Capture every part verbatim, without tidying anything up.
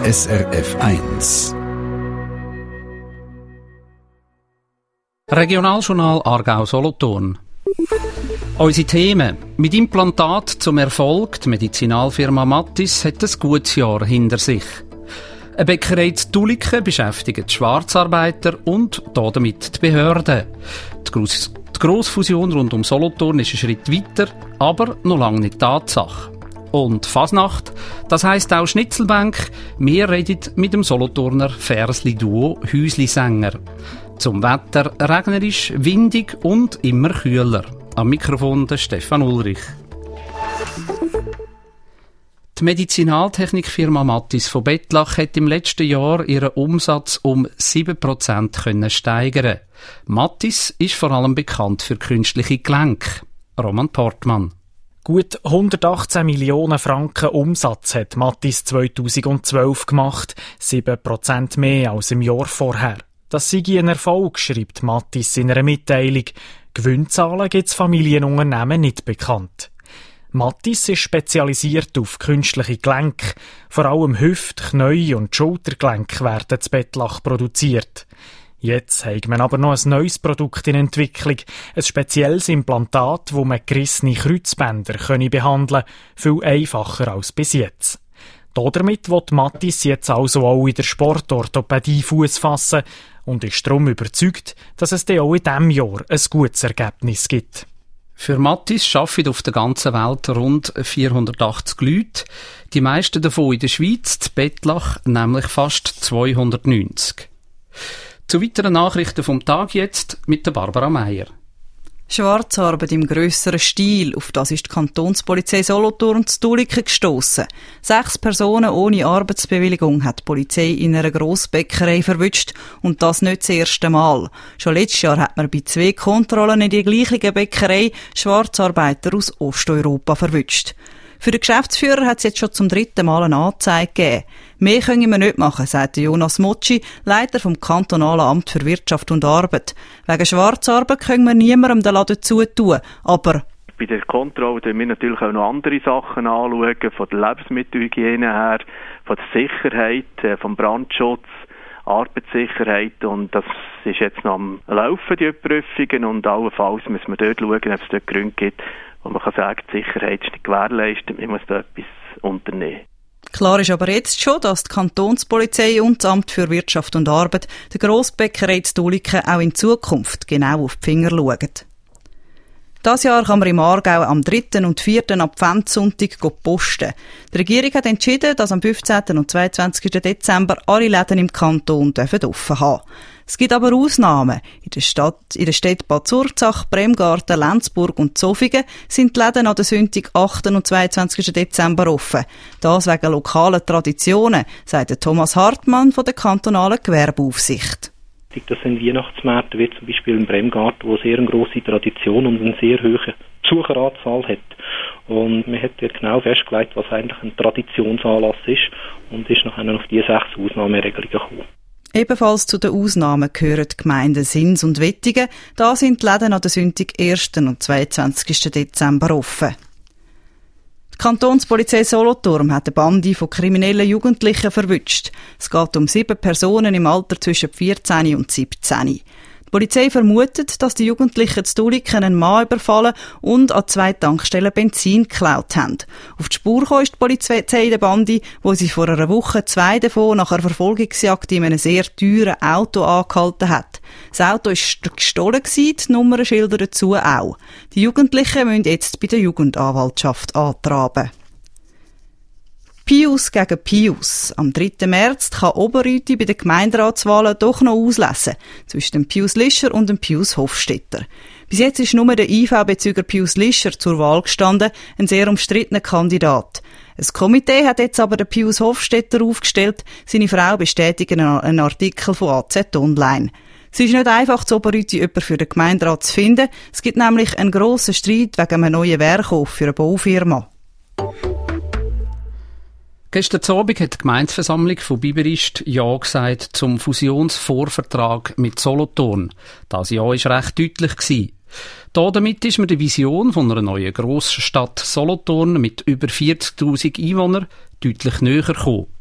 S R F eins. Regionaljournal Aargau-Solothurn. Unsere Themen. Mit Implantat zum Erfolg. Die Medizinalfirma Mathis hat ein gutes Jahr hinter sich. Eine Bäckerei in Tuliken beschäftigt die Schwarzarbeiter und damit die Behörden. Die, Gross- die Grossfusion rund um Solothurn ist ein Schritt weiter, aber noch lange nicht Tatsache. Und Fasnacht, das heisst auch Schnitzelbank. Wir reden mit dem Solothurner Versli-Duo Häusli-Sänger. Zum Wetter regnerisch, windig und immer kühler. Am Mikrofon der Stefan Ulrich. Die Medizinaltechnikfirma Mathis von Bettlach hat im letzten Jahr ihren Umsatz um sieben Prozent können steigern. Mathis ist vor allem bekannt für künstliche Gelenke. Roman Portmann. Gut hundertachtzehn Millionen Franken Umsatz hat Mathis zweitausendzwölf gemacht, sieben Prozent mehr als im Jahr vorher. Das sei ein Erfolg, schreibt Mathis in einer Mitteilung. Gewinnzahlen gibt es Familienunternehmen nicht bekannt. Mathis ist spezialisiert auf künstliche Gelenke. Vor allem Hüft-, Knie- und Schultergelenke werden zu Bettlach produziert. Jetzt hat man aber noch ein neues Produkt in Entwicklung, ein spezielles Implantat, wo man gerissene Kreuzbänder behandeln können, viel einfacher als bis jetzt. Damit will Mathis jetzt also auch in der Sportorthopädie Fuß fassen und ist darum überzeugt, dass es dann auch in diesem Jahr ein gutes Ergebnis gibt. Für Mathis arbeiten auf der ganzen Welt rund vierhundertachtzig Leute, die meisten davon in der Schweiz, in Bettlach nämlich fast zweihundertneunzig. Zu weiteren Nachrichten vom Tag jetzt mit der Barbara Meier. Schwarzarbeit im grösseren Stil, auf das ist die Kantonspolizei Solothurn zu Tuliken gestossen. Sechs Personen ohne Arbeitsbewilligung hat die Polizei in einer Grossbäckerei verwünscht und das nicht das erste Mal. Schon letztes Jahr hat man bei zwei Kontrollen in der gleichen Bäckerei Schwarzarbeiter aus Osteuropa verwünscht. Für den Geschäftsführer hat es jetzt schon zum dritten Mal eine Anzeige gegeben. Mehr können wir nicht machen, sagt Jonas Motschi, Leiter vom Kantonalen Amt für Wirtschaft und Arbeit. Wegen Schwarzarbeit können wir niemandem den Laden zutun, aber bei der Kontrolle schauen wir natürlich auch noch andere Sachen anschauen, von der Lebensmittelhygiene her, von der Sicherheit, vom Brandschutz, Arbeitssicherheit, und das ist jetzt noch am Laufen, die Überprüfungen, und allenfalls müssen wir dort schauen, ob es dort Gründe gibt, wo man kann sagen, die Sicherheit ist nicht gewährleistet, man muss da etwas unternehmen. Klar ist aber jetzt schon, dass die Kantonspolizei und das Amt für Wirtschaft und Arbeit der Grossbäckerei zu Tuliken auch in Zukunft genau auf die Finger schauen. Dieses Jahr kann man im Aargau am dritten und vierten Adventssonntag posten. Die Regierung hat entschieden, dass am fünfzehnten und zweiundzwanzigsten Dezember alle Läden im Kanton offen haben dürfen. Es gibt aber Ausnahmen. In der Stadt, in der Städte Bad Zurzach, Bremgarten, Lenzburg und Zofingen sind die Läden an den Sonntag, achten und zweiundzwanzigsten Dezember offen. Das wegen lokalen Traditionen, sagt Thomas Hartmann von der kantonalen Gewerbeaufsicht. Das sind Weihnachtsmärkte, wie zum Beispiel in Bremgarten, wo sehr eine grosse Tradition und eine sehr hohe Besucheranzahl hat. Und man hat ja genau festgelegt, was eigentlich ein Traditionsanlass ist, und ist nachher auf diese sechs Ausnahmeregelungen gekommen. Ebenfalls zu den Ausnahmen gehören die Gemeinden Sins und Wettigen. Da sind die Läden an den Sonntag, ersten und zweiundzwanzigsten Dezember offen. Die Kantonspolizei Solothurn hat eine Bande von kriminellen Jugendlichen verwünscht. Es geht um sieben Personen im Alter zwischen vierzehn und siebzehn. Die Polizei vermutet, dass die Jugendlichen zu Tuliken einen Mann überfallen und an zwei Tankstellen Benzin geklaut haben. Auf die Spur kam ist die Polizei der Bande, wo sie vor einer Woche zwei davon nach einer Verfolgungsjagd in einem sehr teuren Auto angehalten hat. Das Auto war gestohlen, die Nummernschilder dazu auch. Die Jugendlichen müssen jetzt bei der Jugendanwaltschaft antraben. Pius gegen Pius. Am dritten März kann Oberrüti bei den Gemeinderatswahlen doch noch auslesen zwischen dem Pius Lischer und dem Pius Hofstetter. Bis jetzt ist nur der I V-Bezüger Pius Lischer zur Wahl gestanden, ein sehr umstrittener Kandidat. Ein Komitee hat jetzt aber den Pius Hofstetter aufgestellt. Seine Frau bestätigt einen Artikel von A Z Online. Es ist nicht einfach, zu Oberrüti jemanden für den Gemeinderat zu finden. Es gibt nämlich einen grossen Streit wegen einem neuen Wehrkauf für eine Baufirma. Gestern Abend hat die Gemeindeversammlung von Biberist Ja gesagt zum Fusionsvorvertrag mit Solothurn. Das Ja war recht deutlich. Damit ist man der Vision von einer neuen Grossstadt Solothurn mit über vierzigtausend Einwohnern deutlich näher gekommen.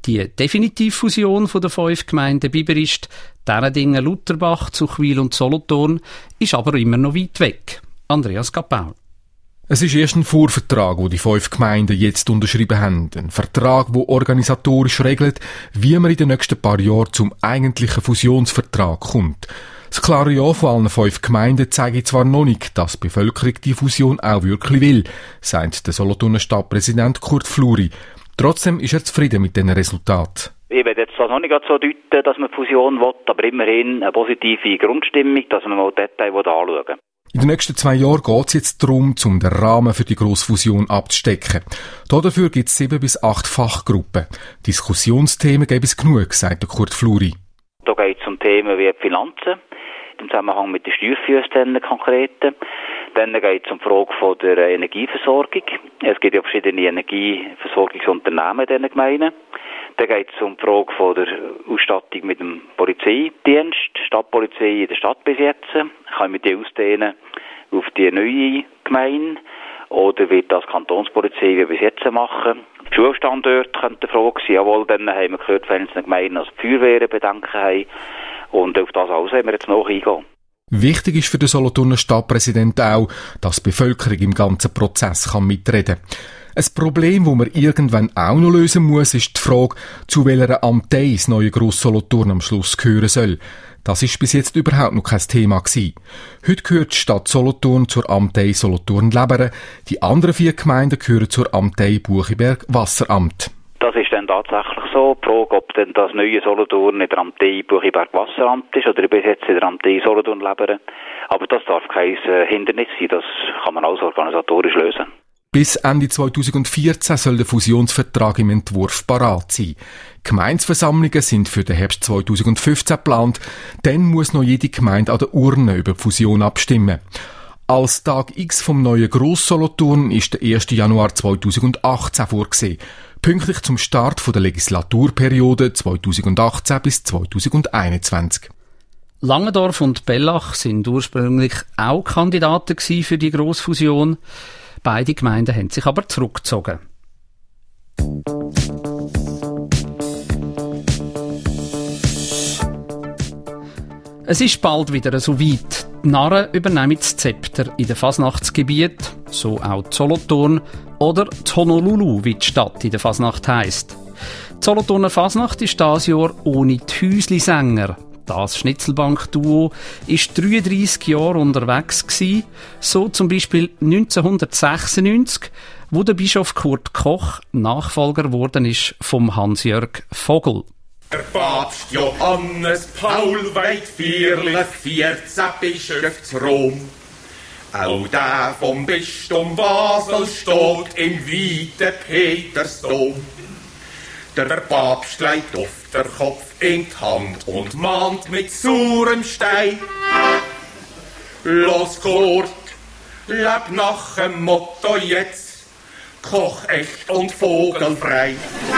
Die Definitivfusion der fünf Gemeinden Biberist, Därendigen, Lutherbach, Zuchwil und Solothurn ist aber immer noch weit weg. Andreas Gappau. Es ist erst ein Vorvertrag, den die fünf Gemeinden jetzt unterschrieben haben. Ein Vertrag, der organisatorisch regelt, wie man in den nächsten paar Jahren zum eigentlichen Fusionsvertrag kommt. Das klare Ja von allen fünf Gemeinden zeige zwar noch nicht, dass die Bevölkerung die Fusion auch wirklich will, sagt der Solothurner Stadtpräsident Kurt Fluri. Trotzdem ist er zufrieden mit den Resultaten. Ich werde jetzt das noch nicht so deuten, dass man Fusion will, aber immerhin eine positive Grundstimmung, dass man mal Details anschauen will. In den nächsten zwei Jahren geht es jetzt darum, um den Rahmen für die Grossfusion abzustecken. Dafür gibt es sieben bis acht Fachgruppen. Diskussionsthemen gäbe es genug, sagt Kurt Fluri. Da geht es um Themen wie die Finanzen, im Zusammenhang mit den Steuerfüssen konkreten. Dann geht es um die Frage von der Energieversorgung. Es gibt ja verschiedene Energieversorgungsunternehmen in diesen Gemeinden. Dann geht es um die Frage von der Ausstattung mit dem Polizeidienst, Stadtpolizei in der Stadt bis jetzt. Kann man die ausdehnen auf die neue Gemeinde? Oder wird das Kantonspolizei wie bis jetzt machen? Die Schulstandorte könnte eine Frage sein. Jawohl, dann haben wir gehört, wenn es eine Gemeinde als Feuerwehren Bedenken haben. Und auf das alles haben wir jetzt noch eingehen. Wichtig ist für den Solothurner Stadtpräsident auch, dass die Bevölkerung im ganzen Prozess kann mitreden kann. Ein Problem, das man irgendwann auch noch lösen muss, ist die Frage, zu welcher Amtei das neue Gross-Solothurn am Schluss gehören soll. Das ist bis jetzt überhaupt noch kein Thema gewesen. Heute gehört die Stadt Solothurn zur Amtei Solothurn-Leberen. Die anderen vier Gemeinden gehören zur Amtei Buchiberg-Wasseramt. Das ist dann tatsächlich so. Die Frage, ob denn das neue Solothurn in der Amtei Buchiberg-Wasseramt ist oder bis jetzt in der Amtei Solothurn-Leberen. Aber das darf kein Hindernis sein. Das kann man alles organisatorisch lösen. Bis Ende zweitausendvierzehn soll der Fusionsvertrag im Entwurf parat sein. Gemeindeversammlungen sind für den Herbst zweitausendfünfzehn geplant. Dann muss noch jede Gemeinde an der Urne über die Fusion abstimmen. Als Tag X vom neuen Gross-Solothurn ist der erste Januar zweitausendachtzehn vorgesehen. Pünktlich zum Start der Legislaturperiode zweitausendachtzehn bis zweitausendeinundzwanzig. Langendorf und Bellach sind ursprünglich auch Kandidaten für die Grossfusion. Beide Gemeinden haben sich aber zurückgezogen. Es ist bald wieder so weit. Die Narren übernehmen das Zepter in den Fasnachtsgebiet, so auch Solothurn oder Honolulu, wie die Stadt in der Fasnacht heisst. Die Solothurner Fasnacht ist dieses Jahr ohne die Häusli-Sänger. Das Schnitzelbank-Duo war dreiunddreissig Jahre unterwegs gewesen, so zum Beispiel neunzehnhundertsechsundneunzig, wo der Bischof Kurt Koch Nachfolger geworden ist vom Hans-Jörg Vogel. Der Papst Johannes Paul weit vierle vierzehn Bischöf zu Rom. Auch der vom Bistum Basel steht im weiten Petersdom. Der Papst legt auf der Kopf in die Hand und mahnt mit surem Stein. Los Kurt, leb nach dem Motto jetzt, Koch echt und vogelfrei.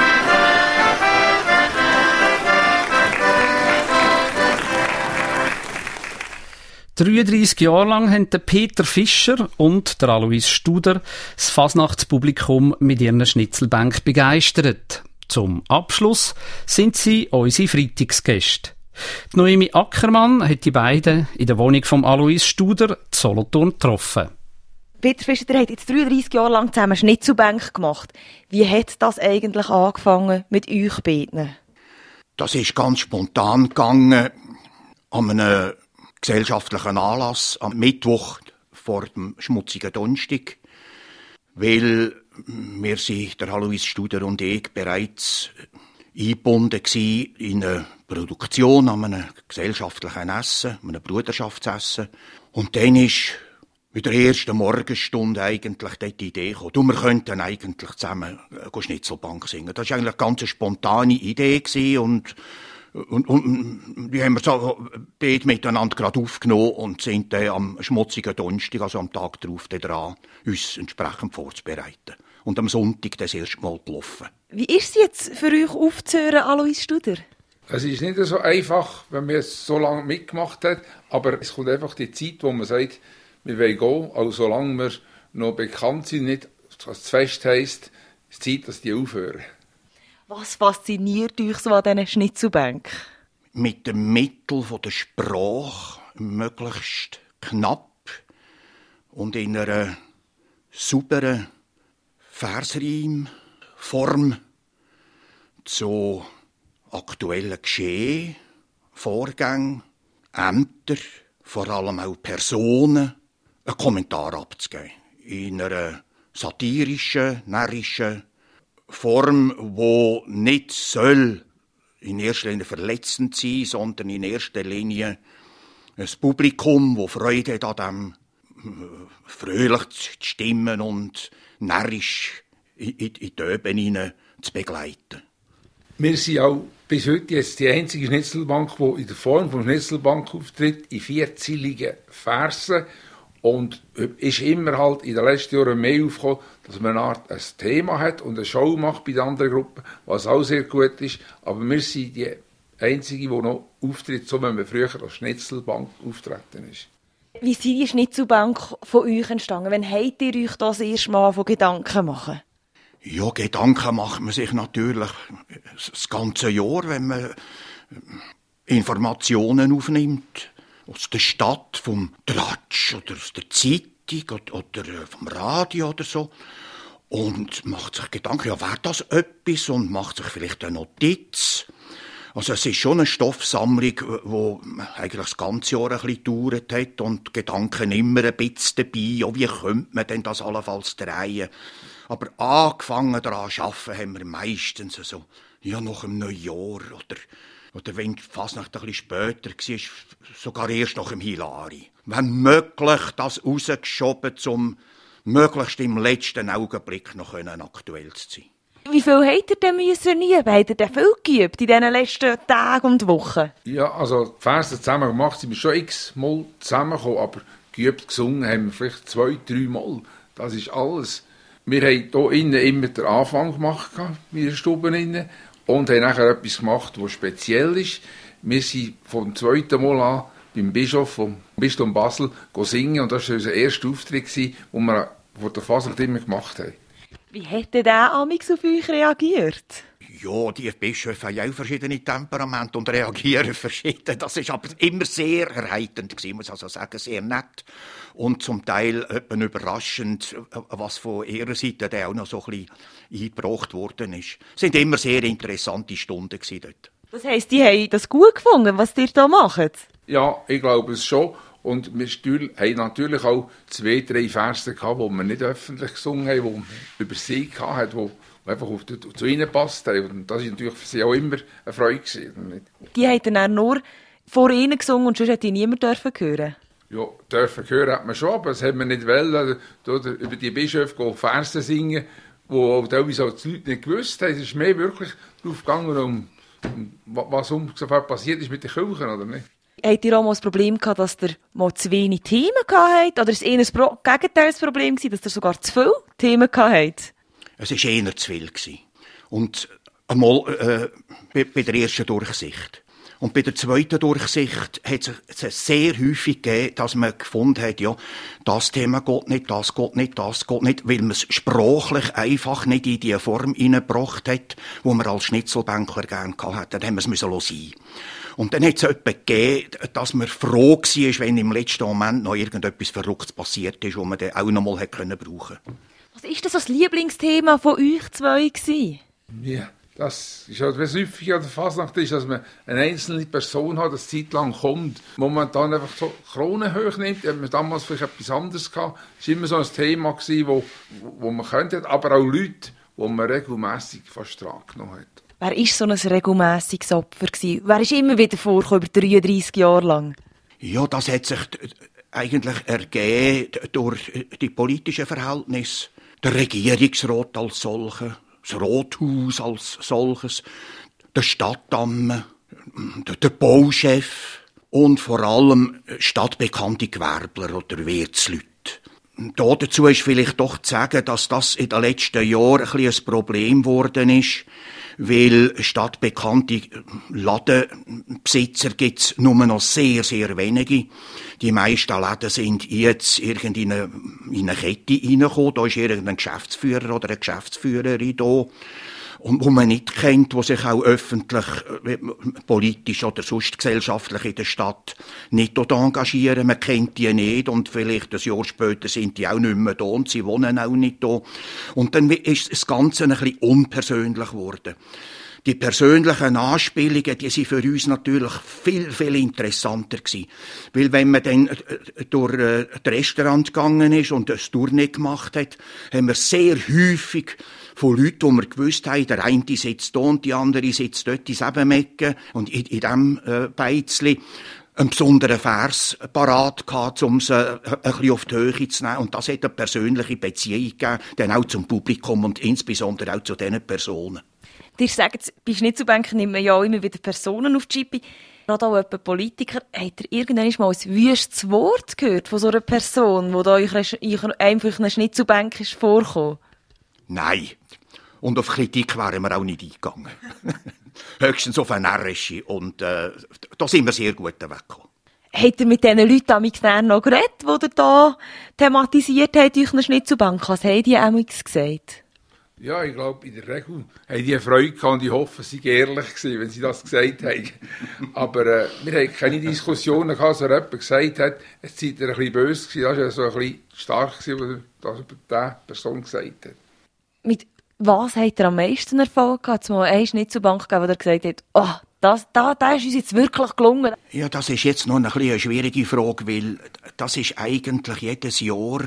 dreiunddreissig Jahre lang haben der Peter Fischer und der Alois Studer das Fasnachtspublikum mit ihren Schnitzelbänken begeistert. Zum Abschluss sind sie unsere Freitagsgäste. Die Noemi Ackermann hat die beiden in der Wohnung von Alois Studer in Solothurn getroffen. Peter Fischer, ihr habt jetzt dreiunddreissig Jahre lang zusammen Schnitzelbänke gemacht. Wie hat das eigentlich angefangen mit euch beiden? Das ist ganz spontan gegangen an einem gesellschaftlichen Anlass am Mittwoch vor dem schmutzigen Donnerstag, weil wir sind, der Alois Studer und ich, bereits eingebunden waren in eine Produktion an einem gesellschaftlichen Essen, einem Bruderschaftsessen. Und dann ist mit der ersten Morgenstunde eigentlich dort die Idee gekommen, du, wir könnten eigentlich zusammen Schnitzelbank singen. Das war eigentlich eine ganz spontane Idee gewesen und Und, und die haben wir so beide miteinander gerade aufgenommen und sind dann am schmutzigen Donnerstag, also am Tag darauf, dran, uns entsprechend vorzubereiten. Und am Sonntag das erste Mal gelaufen. Wie ist es jetzt für euch aufzuhören, Alois Studer? Es ist nicht so einfach, wenn man es so lange mitgemacht hat, aber es kommt einfach die Zeit, wo man sagt, wir wollen gehen, also solange wir noch bekannt sind, nicht, was das Fest heisst, es ist Zeit, dass die aufhören. Was fasziniert euch so an diesen Schnitzelbänken? Mit dem Mittel von der Sprache möglichst knapp und in einer sauberen Versreimform zu aktuellen Geschehen, Vorgängen, Ämter, vor allem auch Personen, einen Kommentar abzugeben. In einer satirischen, närrischen Form, wo nicht soll in erster Linie verletzend sein, sondern in erster Linie ein Publikum, das Freude hat an dem, fröhlich zu stimmen und närrisch in, in, in die Öben zu begleiten. Wir sind auch bis heute jetzt die einzige Schnitzelbank, die in der Form von Schnitzelbank auftritt, in vierzähligen Versen. Und ist immer halt in den letzten Jahren mehr aufgekommen, dass man eine Art ein Thema hat und eine Show macht bei den anderen Gruppen, was auch sehr gut ist. Aber wir sind die einzige, die noch auftritt, so wie man früher als Schnitzelbank auftreten ist. Wie sind die Schnitzelbank von euch entstanden? Wann habt ihr euch das erste Mal von Gedanken machen? Ja, Gedanken macht man sich natürlich das ganze Jahr, wenn man Informationen aufnimmt. Aus der Stadt, vom Tratsch oder aus der Zeitung oder, oder vom Radio oder so. Und macht sich Gedanken, ja, wäre das etwas? Und macht sich vielleicht eine Notiz. Also es ist schon eine Stoffsammlung, die eigentlich das ganze Jahr ein bisschen gedauert hat und Gedanken immer ein bisschen dabei. Ja, wie könnte man denn das allenfalls drehen? Aber angefangen daran zu arbeiten haben wir meistens so, ja, nach einem Neujahr oder, oder wenn die Fasnacht ein bisschen später war, sogar erst nach dem Hilari. Wenn möglich, das rausgeschoben, um möglichst im letzten Augenblick noch aktuell zu sein. Wie viel habt ihr denn müssen üben? Habt ihr denn viel geübt in diesen letzten Tagen und Wochen? Ja, also die Verse zusammen gemacht sind wir schon x-mal zusammengekommen, aber geübt, gesungen haben wir vielleicht zwei, drei Mal. Das ist alles. Wir haben hier innen immer den Anfang gemacht, in der Stube innen, und haben nachher etwas gemacht, was speziell ist. Wir sind vom zweiten Mal an beim Bischof vom Bistum Basel singen, und das war unser erster Auftritt, den wir vor der Fasnacht immer gemacht haben. Wie hat denn der amix auf euch reagiert? Ja, die Bischöfe haben auch verschiedene Temperamente und reagieren verschieden. Das war aber immer sehr erheiternd gewesen, muss also sagen, sehr nett. Und zum Teil etwas überraschend, was von ihrer Seite dann auch noch so ein bisschen eingebracht worden ist. Es waren immer sehr interessante Stunden gewesen dort. Das heisst, die haben das gut gefunden, was ihr da macht? Ja, ich glaube es schon. Und wir haben natürlich auch zwei, drei Verse gehabt, die wir nicht öffentlich gesungen haben, die wir über sie hatten, die einfach auf die, zu ihnen passt haben. Und das war natürlich für sie auch immer eine Freude gewesen. Die haben dann auch nur vor ihnen gesungen und sonst hätte niemand dürfen hören. Ja, dürfen hören hat man schon, aber das haben wir nicht wollen. Oder über die Bischöfe Verse singen, die auch teilweise die Leute nicht gewusst haben. Es ist mehr wirklich darauf gegangen, um, um was ungefähr passiert ist mit den Kirchen, oder nicht? Habt ihr auch mal das Problem gehabt, dass ihr mal zu wenig Themen hattet? Oder ist es eher ein Pro- Gegenteilsproblem gewesen, dass ihr sogar zu viele Themen hattet? Es war eher zu viel gewesen. Und einmal äh, bei, bei der ersten Durchsicht. Und bei der zweiten Durchsicht hat es sehr häufig gegeben, dass man gefunden hat, ja, das Thema geht nicht, das geht nicht, das geht nicht, weil man es sprachlich einfach nicht in die Form hineingebracht hat, wo man als Schnitzelbänkler gerne hatte. Dann haben wir es müssen sein. Und dann hat es jemanden gegeben, dass man froh war, wenn im letzten Moment noch irgendetwas Verrücktes passiert ist, das man dann auch noch mal hätte brauchen können. Was war das, das Lieblingsthema von euch zwei gewesen? Ja, das ist halt, was häufig an der Fasnacht ist, dass man eine einzelne Person hat, das Zeit lang kommt, wo man dann einfach so Kronen hoch nimmt. Hat man damals vielleicht etwas anderes gehabt. Es war immer so ein Thema gewesen, wo, wo man könnte, aber auch Leute, die man regelmässig fast dran genommen hat. Wer war so ein regelmässiges Opfer gewesen? Wer ist immer wieder vorgekommen, über dreiunddreissig Jahre lang? Ja, das hat sich eigentlich ergeben durch die politischen Verhältnisse. Der Regierungsrat als solcher, das Rathaus als solches, der Stadtamme, der, der Bauchef und vor allem stadtbekannte Gewerbler oder Wirtsleute. Da dazu ist vielleicht doch zu sagen, dass das in den letzten Jahren ein bisschen ein Problem geworden ist, weil stadtbekannte Ladenbesitzer gibt es nur noch sehr, sehr wenige. Die meisten Läden sind jetzt irgendwie in eine, in eine Kette reingekommen. Da ist irgendein Geschäftsführer oder eine Geschäftsführerin da. und wo man nicht kennt, wo sich auch öffentlich, politisch oder sonst gesellschaftlich in der Stadt nicht dort engagieren. Man kennt die nicht und vielleicht ein Jahr später sind die auch nicht mehr da und sie wohnen auch nicht da. Und dann ist das Ganze ein bisschen unpersönlich geworden. Die persönlichen Anspielungen, die sind für uns natürlich viel, viel interessanter gewesen. Weil wenn man dann durch das Restaurant gegangen ist und das Tournee gemacht hat, haben wir sehr häufig von Leuten, die wir gewusst haben, der eine sitzt da und die andere sitzt dort in Sebenmecken und in, in diesem äh, Beizli, einen besonderen Vers parat gehabt, um sie ein bisschen auf die Höhe zu nehmen. Und das hat eine persönliche Beziehung gegeben, dann auch zum Publikum und insbesondere auch zu diesen Personen. Dir sagen, bei Schnitzelbanken nimmt man ja auch immer wieder Personen auf die Schippe. Gerade auch jemand Politiker. Habt ihr irgendwann mal ein wüstes Wort gehört von so einer Person, die da euch einfach eine Schnitzelbank ist vorgekommen? Nein. Und auf Kritik wären wir auch nicht eingegangen. Höchstens auf eine närrische. Und äh, da sind wir sehr gut weggekommen. Habt ihr mit diesen Leuten am noch geredet, die ihr da thematisiert habt, euch eine Schnitzelbank? Was haben die amigs gesagt? Ja, ich glaube, in der Regel haben die Freude gehabt und ich hoffe, sie waren ehrlich gewesen, wenn sie das gesagt haben. Aber äh, wir hatten keine Diskussionen gehabt, so jemand gesagt hat, es sei ein bisschen böse gewesen, das war ja so ein bisschen stark gewesen, was das über diese Person gesagt hat. Mit was habt ihr am meisten Erfolg gehabt? Jetzt mal eine Schnitzelbank gegeben, wo ihr gesagt habt, oh, das, da, das ist uns jetzt wirklich gelungen. Ja, das ist jetzt noch ein bisschen eine schwierige Frage, weil das ist eigentlich jedes Jahr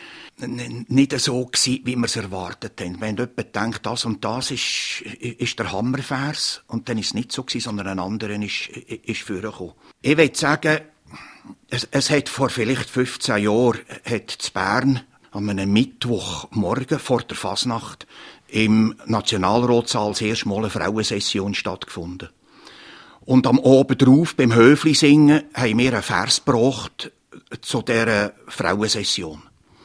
nicht so gewesen, wie wir es erwartet haben. Wenn jemand denkt, das und das ist, ist der Hammervers, und dann ist es nicht so gewesen, sondern ein anderer ist, ist vorgekommen. Ich will sagen, es, es hat vor vielleicht fünfzehn Jahren hat in Bern an einem Mittwochmorgen vor der Fasnacht im Nationalratssaal das erste Mal eine Frauensession stattgefunden. Und am Abend drauf, beim Höfli singen, haben wir einen Vers gebracht zu dieser Frauensession.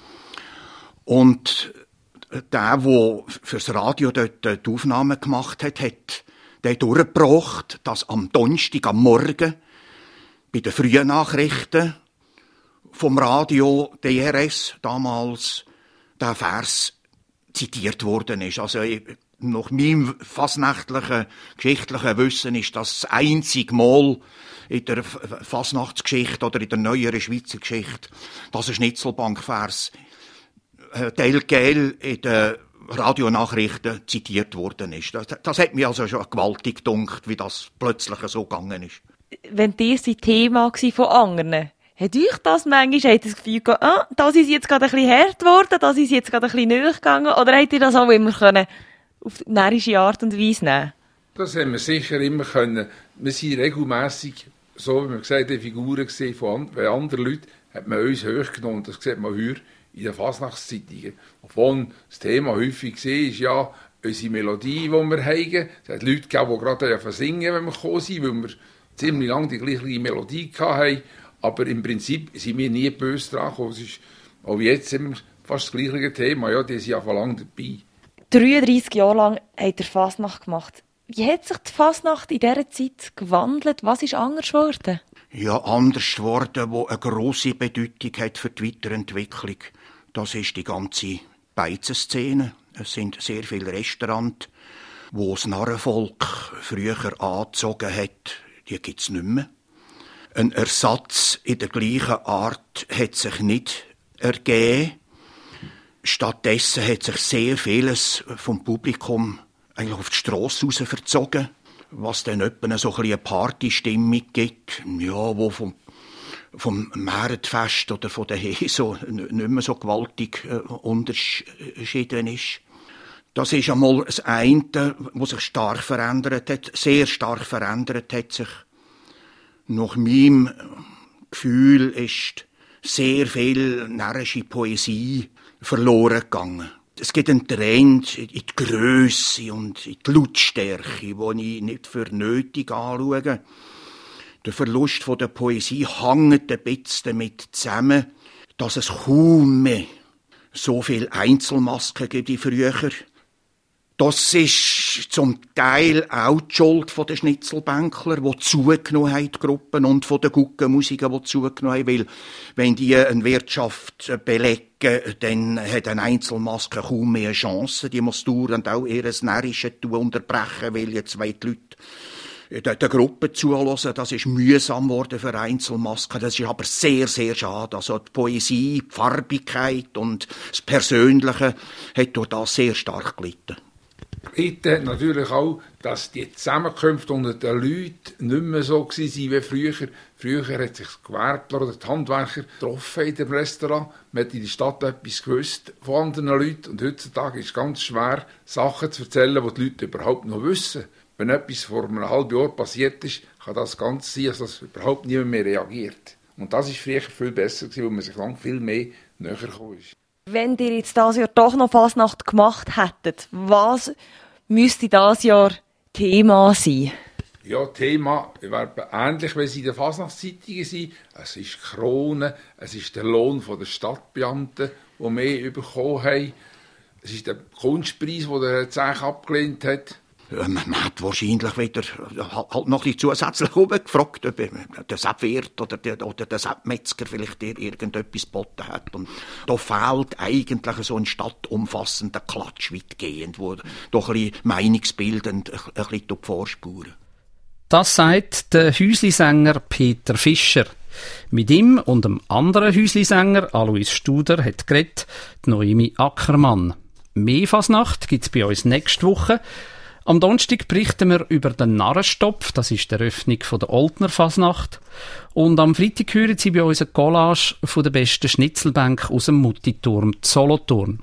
Und der, der fürs Radio dort die Aufnahmen gemacht hat, hat den durchgebracht, dass am Donnerstag, am Morgen, bei den frühen Nachrichten vom Radio D R S damals der Vers zitiert worden ist. Also nach meinem fasnächtlichen, geschichtlichen Wissen ist das das einzige Mal in der Fasnachtsgeschichte oder in der neueren Schweizer Geschichte, dass ein Schnitzelbankvers telgel in den Radionachrichten zitiert worden ist. Das, das hat mir also schon gewaltig gedunkt, wie das plötzlich so gegangen ist. Wenn das ein Thema war von anderen, hat euch das manchmal hat das Gefühl gehabt, ah, das ist jetzt gerade ein bisschen hart geworden, das ist jetzt gerade ein bisschen näher gegangen, oder habt ihr das auch immer können auf die närrische Art und Weise nehmen? Das haben wir sicher immer können. Wir sind regelmässig, so wie wir gesagt haben, Figuren gesehen von anderen Leuten, hat man uns hochgenommen. Das sieht man heute in den Fasnachtszeitungen. Wovon das Thema häufig gesehen ist, ja, unsere Melodie, die wir haben. Es hat Leute gegeben, die gerade singen, wenn wir gekommen sind, weil wir ziemlich lange die gleiche Melodie hatten. Aber im Prinzip sind wir nie böse dran gekommen. Es ist, auch jetzt sind wir fast das gleiche Thema. Ja, die sind ja von lang dabei. dreiunddreissig Jahre lang habt ihr Fasnacht gemacht. Wie hat sich die Fasnacht in dieser Zeit gewandelt? Was ist anders geworden? Ja, anders geworden, wo eine grosse Bedeutung hat für die Weiterentwicklung. Das ist die ganze Beizenszene. Es sind sehr viele Restaurants, wo das Narrenvolk früher angezogen hat. Die gibt es nicht mehr. Ein Ersatz in der gleichen Art hat sich nicht ergeben. Stattdessen hat sich sehr vieles vom Publikum eigentlich auf die Strasse raus verzogen, was dann etwa so ein eine Partystimmung gibt, ja, wo vom, vom Märetfest oder von der Heso nicht mehr so gewaltig äh, unterschieden ist. Das ist einmal das eine, was sich stark verändert hat, sehr stark verändert hat sich. Nach meinem Gefühl ist sehr viel närrische Poesie verloren gegangen. Es gibt einen Trend in die Grösse und in die Lautstärke, den ich nicht für nötig anschaue. Der Verlust von der Poesie hängt ein bisschen damit zusammen, dass es kaum mehr so viele Einzelmasken gibt wie früher. Das ist zum Teil auch die Schuld der Schnitzelbänkler, die zugenommen haben, die Gruppen, und von den Guggenmusiker, die zugenommen haben. Weil, wenn die eine Wirtschaft belegen, dann hat eine Einzelmaske kaum mehr Chancen. Die muss dauernd auch ihr Närrisches unterbrechen, weil jetzt wollen die Leute der Gruppe zuhören. Das ist mühsam geworden für Einzelmasken. Das ist aber sehr, sehr schade. Also die Poesie, die Farbigkeit und das Persönliche hat durch das sehr stark gelitten. Heute hat natürlich auch, dass die Zusammenkünfte unter den Leuten nicht mehr so waren wie früher. Früher hat sich das Gewerbler oder die Handwerker getroffen in dem Restaurant. Man hat in der Stadt etwas gewusst von anderen Leuten. Und heutzutage ist es ganz schwer, Sachen zu erzählen, die die Leute überhaupt noch wissen. Wenn etwas vor einem halben Jahr passiert ist, kann das ganz sein, dass überhaupt niemand mehr reagiert. Und das war früher viel besser, weil man sich lang viel mehr näher gekommen ist. Wenn ihr jetzt dieses Jahr doch noch Fasnacht gemacht hättet, was müsste dieses Jahr Thema sein? Ja, Thema wäre ähnlich, wie es in den Fasnachtszeitungen sind. Es ist die Krone, es ist der Lohn der Stadtbeamten, die mehr bekommen haben. Es ist der Kunstpreis, den der Zech abgelehnt hat. Ja, man hat wahrscheinlich wieder halt noch die zusätzlich oben gefragt, ob der Seppwirt oder der, oder der Seppmetzger vielleicht irgendetwas geboten hat. Und da fehlt eigentlich so ein stadtumfassender Klatsch weitgehend, wo doch ein bisschen meinungsbildend ein bisschen vorspuren. Das sagt der Häuslisänger Peter Fischer. Mit ihm und einem anderen Häuslisänger, Alois Studer, hat geredet die Noemi Ackermann. Mehr Fasnacht gibt's bei uns nächste Woche. Am Donnerstag berichten wir über den Narrenstopf, das ist die Eröffnung der Oltner Fasnacht. Und am Freitag hören Sie bei uns eine Collage von der besten Schnitzelbank aus dem Muttiturm Solothurn.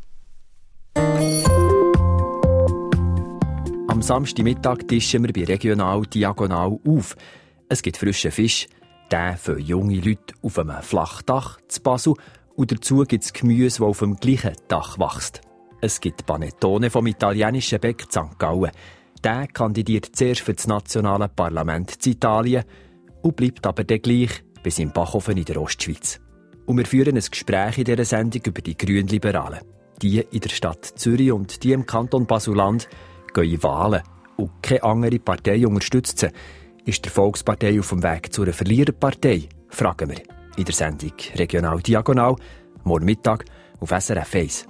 Am Samstagmittag tischen wir bei Regional Diagonal auf. Es gibt frischen Fisch, den für junge Leute auf einem Flachdach zu Basel, und dazu gibt es Gemüse, das auf dem gleichen Dach wächst. Es gibt Panettone vom italienischen Bäck Sankt Gallen. Der kandidiert zuerst für das nationale Parlament in Italien und bleibt aber dann gleich bis im Bachhofen in der Ostschweiz. Und wir führen ein Gespräch in dieser Sendung über die Grünliberalen. Die in der Stadt Zürich und die im Kanton Basel-Land gehen in Wahlen und keine andere Partei unterstützt sie. Ist die Volkspartei auf dem Weg zu einer Verliererpartei? Fragen wir in der Sendung Regional Diagonal morgen Mittag auf S R F eins.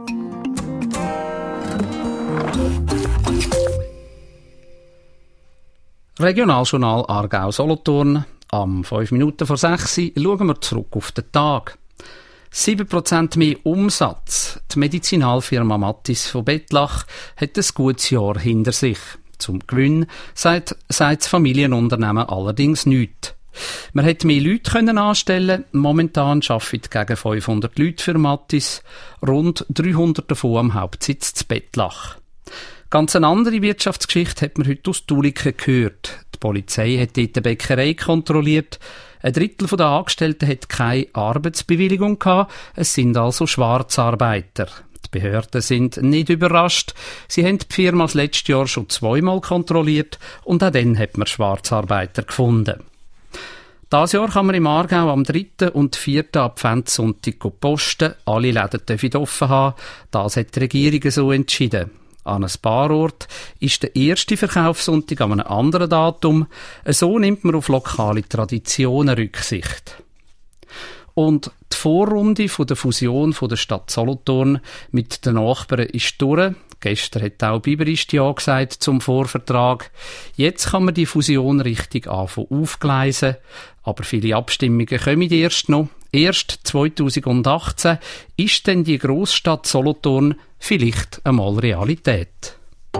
Regionaljournal Aargau-Solothurn. Am fünf Minuten vor sechs schauen wir zurück auf den Tag. sieben Prozent mehr Umsatz. Die Medizinalfirma Mattis von Bettlach hat ein gutes Jahr hinter sich. Zum Gewinn sagt, sagt das Familienunternehmen allerdings nichts. Man hätte mehr Leute können anstellen. Momentan arbeiten gegen fünfhundert Leute für Mattis, rund dreihundert davon am Hauptsitz zu Bettlach. Ganz eine andere Wirtschaftsgeschichte hat man heute aus Tuliken gehört. Die Polizei hat dort eine Bäckerei kontrolliert. Ein Drittel der Angestellten hat keine Arbeitsbewilligung gehabt. Es sind also Schwarzarbeiter. Die Behörden sind nicht überrascht. Sie haben die Firma das letzte Jahr schon zweimal kontrolliert und auch dann hat man Schwarzarbeiter gefunden. Dieses Jahr kann man im Aargau am dritten und vierten Adventssonntag posten. Alle Läden dürfen offen haben. Das hat die Regierung so entschieden. An ein paar Orten ist der erste Verkaufssonntag an einem anderen Datum. So nimmt man auf lokale Traditionen Rücksicht. Und die Vorrunde von der Fusion von der Stadt Solothurn mit den Nachbarn ist durch. Gestern hat auch Biberist ja gesagt zum Vorvertrag. Jetzt kann man die Fusion richtig anfangen aufgleisen. Aber viele Abstimmungen kommen erst noch. Erst zweitausendachtzehn ist denn die Grossstadt Solothurn vielleicht einmal Realität.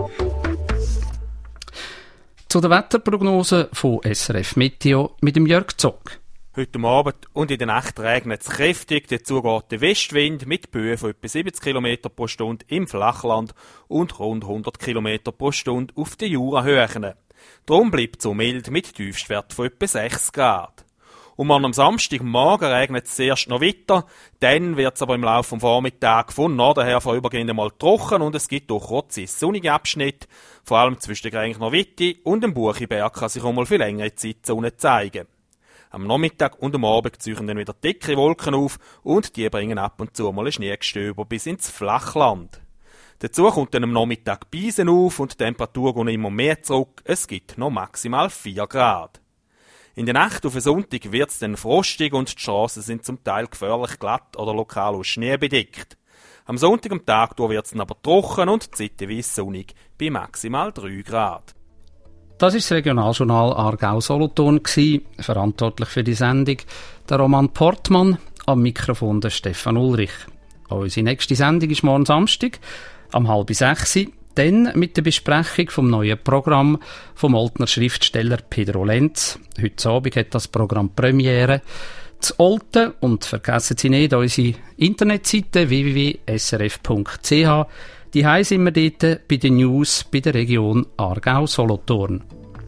Zu der Wetterprognose von S R F Meteo mit dem Jörg Zock. Heute Abend und in der Nacht regnet es kräftig, dazu geht der Westwind mit Böen von etwa siebzig Kilometer pro Stunde im Flachland und rund hundert Kilometer pro Stunde auf den Jurahöhen. Darum bleibt es so mild mit Tiefstwert von etwa sechs Grad. Und am Samstagmorgen regnet es zuerst noch weiter, dann wird es aber im Laufe des Vormittags von Norden her vorübergehend einmal trocken und es gibt auch kurze sonnige Abschnitte, vor allem zwischen der Grenchner-Witti und dem Buchiberg kann sich auch mal für längere Zeit die Sonne zeigen. Am Nachmittag und am Abend ziehen dann wieder dicke Wolken auf und die bringen ab und zu mal ein Schneegestöber bis ins Flachland. Dazu kommt dann am Nachmittag Beisen auf und die Temperatur geht immer mehr zurück. Es gibt noch maximal vier Grad. In der Nacht auf den Sonntag wird es dann frostig und die Strassen sind zum Teil gefährlich glatt oder lokal aus Schnee bedeckt. Am Sonntag am Tag wird es dann aber trocken und zeitweise sonnig bei maximal drei Grad. Das ist das Regionaljournal Aargau-Solothurn gsi. Verantwortlich für die Sendung der Roman Portmann, am Mikrofon der Stefan Ulrich. Unsere nächste Sendung ist morgen Samstag, am halb sechs, dann mit der Besprechung vom neuen Programm vom Oltner Schriftsteller Pedro Lenz. Heute Abend hat das Programm Premiere zu Olten und vergessen Sie nicht unsere Internetseite w w w punkt s r f punkt c h. Die heiß sind wir dort bei den News bei der Region Aargau-Solothurn.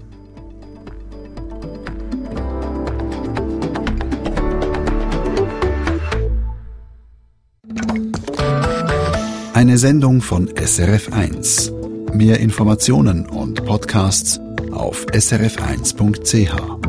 Eine Sendung von S R F eins. Mehr Informationen und Podcasts auf s r f eins punkt c h.